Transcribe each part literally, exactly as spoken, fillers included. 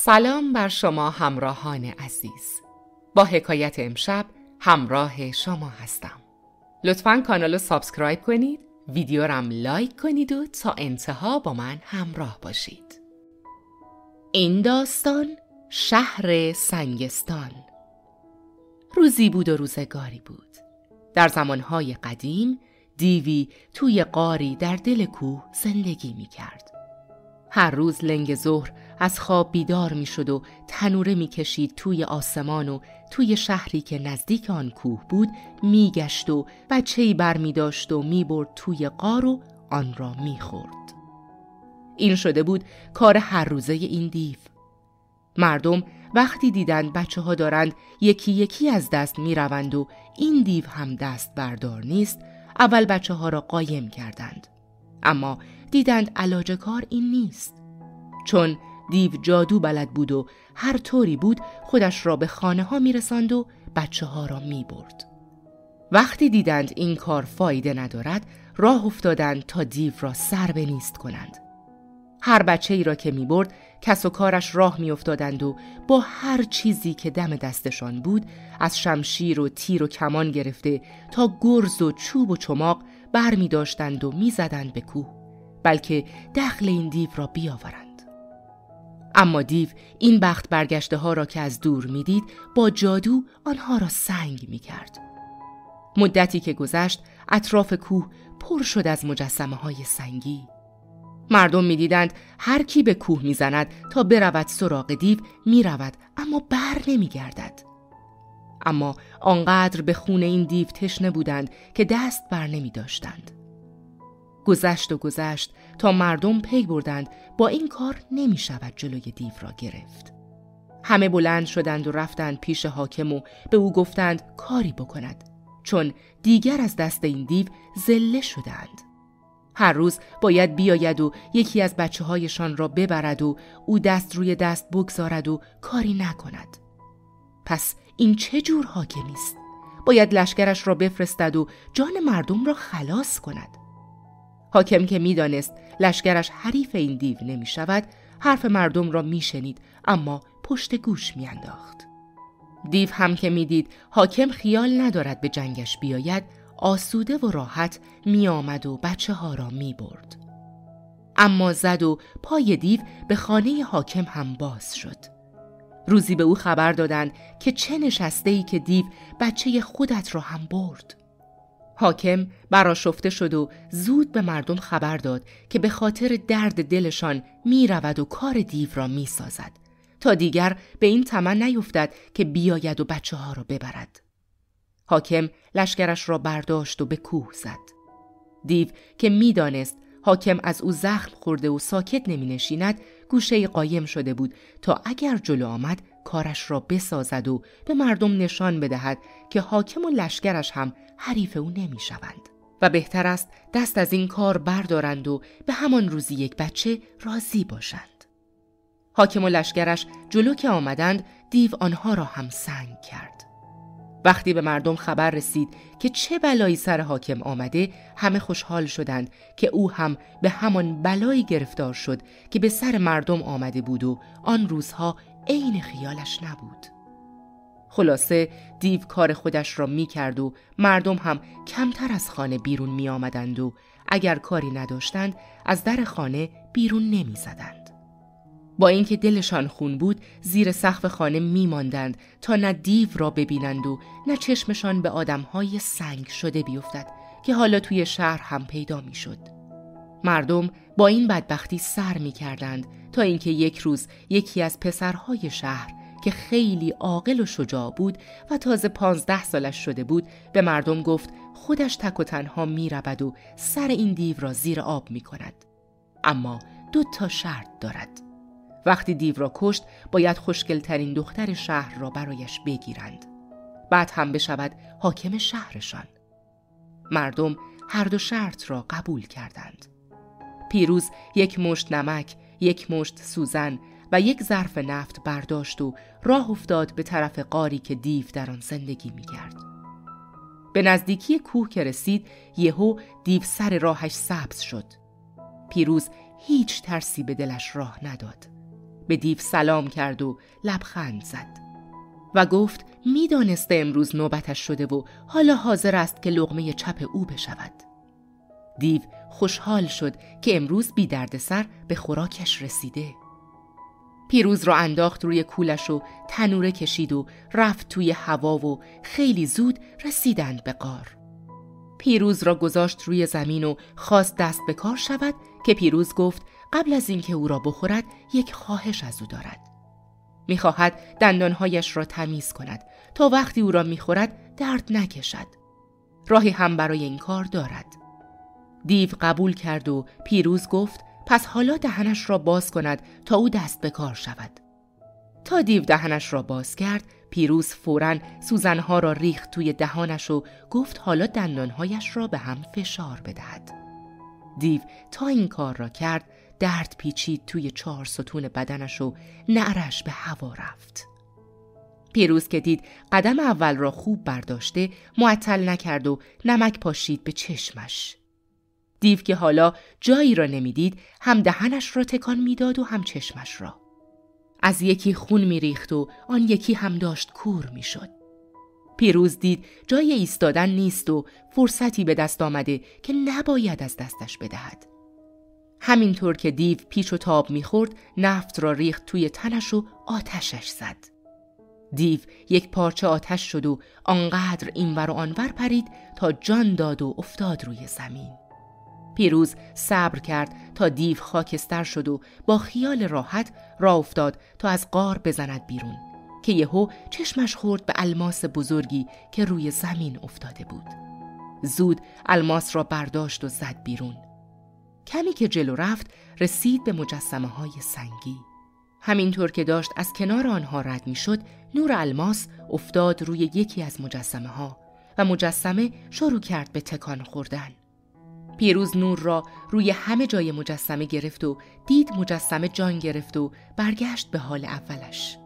سلام بر شما همراهان عزیز. با حکایت امشب همراه شما هستم. لطفاً کانال رو سابسکرایب کنید، ویدیو رم لایک کنید و تا انتها با من همراه باشید. این داستان شهر سنگستان. روزی بود و روزگاری بود. در زمانهای قدیم دیوی توی غاری در دل کوه زندگی می کرد. هر روز لنگ ظهر از خواب بیدار می شد و تنوره می کشید توی آسمان و توی شهری که نزدیک آن کوه بود می گشت و بچه‌ای بر می داشت و می برد توی غار و آن را می خورد. این شده بود کار هر روزه این دیو. مردم وقتی دیدند بچه ها دارند یکی یکی از دست می روند و این دیو هم دست بردار نیست، اول بچه ها را قایم کردند. اما دیدند علاج کار این نیست. چون دیو جادو بلد بود و هر طوری بود خودش را به خانه ها می رساند و بچه ها را می برد. وقتی دیدند این کار فایده ندارد، راه افتادند تا دیو را سر به نیست کنند. هر بچه ای را که می برد کس و کارش راه می افتادند و با هر چیزی که دم دستشان بود، از شمشیر و تیر و کمان گرفته تا گرز و چوب و چماق بر می داشتند و می زدند به کوه، بلکه دخل این دیو را بیاورند. اما دیو این بخت برگشته ها را که از دور می دید با جادو آنها را سنگ می کرد. مدتی که گذشت اطراف کوه پر شد از مجسمه های سنگی. مردم می دیدند هر کی به کوه می زند تا برود سراغ دیو می رود، اما بر نمی گردد. اما آنقدر به خون این دیو تشنه بودند که دست بر نمی داشتند. گذشت و گذشت تا مردم پی بردند با این کار نمی شود جلوی دیو را گرفت. همه بلند شدند و رفتند پیش حاکم و به او گفتند کاری بکند، چون دیگر از دست این دیو ذله شدند. هر روز باید بیاید و یکی از بچه هایشان را ببرد و او دست روی دست بگذارد و کاری نکند. پس این چه جور حاکمی است؟ باید لشکرش را بفرستد و جان مردم را خلاص کند. حاکم که می دانست لشکرش حریف این دیو نمی شود، حرف مردم را می شنید اما پشت گوش می انداخت. دیو هم که می دید حاکم خیال ندارد به جنگش بیاید، آسوده و راحت می آمد و بچه ها را می برد. اما زد و پای دیو به خانه حاکم هم باز شد. روزی به او خبر دادند که چه نشسته ای که دیو بچه خودت را هم برد. حاکم برآشفته شد و زود به مردم خبر داد که به خاطر درد دلشان می رود و کار دیو را می سازد تا دیگر به این طمع نیفتد که بیاید و بچه ها را ببرد. حاکم لشکرش را برداشت و به کوه زد. دیو که می دانست حاکم از او زخم خورده و ساکت نمی نشیند، گوشه قایم شده بود تا اگر جلو آمد کارش را بسازد و به مردم نشان بدهد که حاکم و لشکرش هم حریف او نمی شوند و بهتر است دست از این کار بردارند و به همان روزی یک بچه راضی باشند. حاکم و لشکرش جلو که آمدند، دیو آنها را هم سنگ کرد. وقتی به مردم خبر رسید که چه بلایی سر حاکم آمده، همه خوشحال شدند که او هم به همان بلایی گرفتار شد که به سر مردم آمده بود و آن روزها عین خیالش نبود. خلاصه دیو کار خودش را می کرد و مردم هم کمتر از خانه بیرون می آمدند و اگر کاری نداشتند از در خانه بیرون نمی زدند. با اینکه دلشان خون بود زیر سقف خانه می ماندند تا نه دیو را ببینند و نه چشمشان به آدمهای سنگ شده بیفتد که حالا توی شهر هم پیدا می شد. مردم با این بدبختی سر می کردند تا اینکه یک روز یکی از پسرهای شهر که خیلی عاقل و شجاع بود و تازه پانزده سالش شده بود به مردم گفت خودش تک و تنها می رود و سر این دیو را زیر آب می کند. اما دو تا شرط دارد. وقتی دیو را کشت باید خوشگلترین دختر شهر را برایش بگیرند. بعد هم بشود حاکم شهرشان. مردم هر دو شرط را قبول کردند. پیروز یک مشت نمک، یک مشت سوزن و یک ظرف نفت برداشت و راه افتاد به طرف غاری که دیو در آن زندگی می کرد. به نزدیکی کوه که رسید یهو دیو سر راهش سبز شد. پیروز هیچ ترسی به دلش راه نداد. به دیو سلام کرد و لبخند زد و گفت می‌دانسته امروز نوبتش شده و حالا حاضر است که لقمه چپ او بشود. دیو خوشحال شد که امروز بی دردسر به خوراکش رسیده. پیروز را انداخت روی کولش و تنوره کشید و رفت توی هوا و خیلی زود رسیدند به غار. پیروز را گذاشت روی زمین و خواست دست به کار شود که پیروز گفت قبل از اینکه او را بخورد یک خواهش از او دارد. می‌خواهد دندانهایش را تمیز کند تا وقتی او را می‌خورد درد نکشد. راهی هم برای این کار دارد. دیو قبول کرد و پیروز گفت پس حالا دهنش را باز کند تا او دست به کار شود. تا دیو دهنش را باز کرد، پیروز فوراً سوزنها را ریخت توی دهانش و گفت حالا دندانهایش را به هم فشار بدهد. دیو تا این کار را کرد، درد پیچید توی چهار ستون بدنش و نعرش به هوا رفت. پیروز که دید قدم اول را خوب برداشته، معطل نکرد و نمک پاشید به چشمش. دیو که حالا جایی را نمیدید، هم دهنش را تکان میداد و هم چشمش را. از یکی خون میریخت و آن یکی هم داشت کور میشد. پیروز دید جای ایستادن نیست و فرصتی به دست آمده که نباید از دستش بدهد. همینطور که دیو پیچ و تاب میخورد، نفت را ریخت توی تنش و آتشش زد. دیو یک پارچه آتش شد و آنقدر اینور و آنور پرید تا جان داد و افتاد روی زمین. پیروز صبر کرد تا دیو خاکستر شد و با خیال راحت راه افتاد تا از غار بزند بیرون که یهو چشمش خورد به الماس بزرگی که روی زمین افتاده بود. زود الماس را برداشت و زد بیرون. کمی که جلو رفت رسید به مجسمه های سنگی. همینطور که داشت از کنار آنها رد می شد، نور الماس افتاد روی یکی از مجسمه ها و مجسمه شروع کرد به تکان خوردن. پیروز نور را روی همه جای مجسمه گرفت و دید مجسمه جان گرفت و برگشت به حال اولش.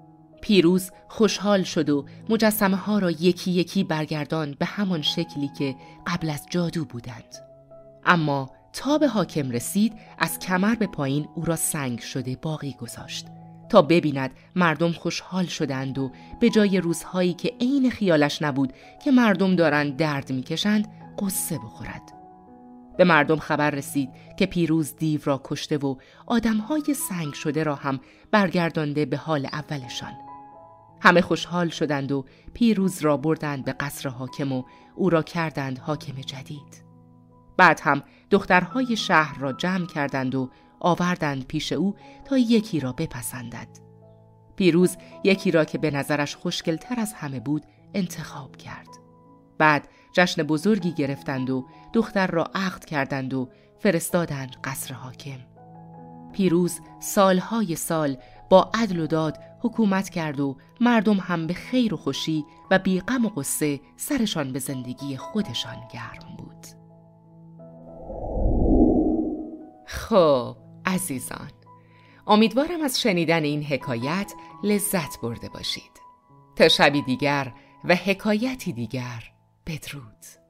پیروز خوشحال شد و مجسمه ها را یکی یکی برگرداند به همان شکلی که قبل از جادو بودند. اما تا به حاکم رسید، از کمر به پایین او را سنگ شده باقی گذاشت تا ببیند مردم خوشحال شدند و به جای روزهایی که عین خیالش نبود که مردم دارند درد میکشند قصه بخورد. به مردم خبر رسید که پیروز دیو را کشته و آدمهای سنگ شده را هم برگردانده به حال اولشان. همه خوشحال شدند و پیروز را بردند به قصر حاکم و او را کردند حاکم جدید. بعد هم دخترهای شهر را جمع کردند و آوردند پیش او تا یکی را بپسندد. پیروز یکی را که به نظرش خوشگل‌تر از همه بود انتخاب کرد. بعد جشن بزرگی گرفتند و دختر را عقد کردند و فرستادند قصر حاکم. پیروز سالهای سال با عدل و داد حکومت کرد و مردم هم به خیر و خوشی و بی غم و غصه سرشان به زندگی خودشان گرم بود. خب عزیزان، امیدوارم از شنیدن این حکایت لذت برده باشید. تا شبی دیگر و حکایتی دیگر، بدرود.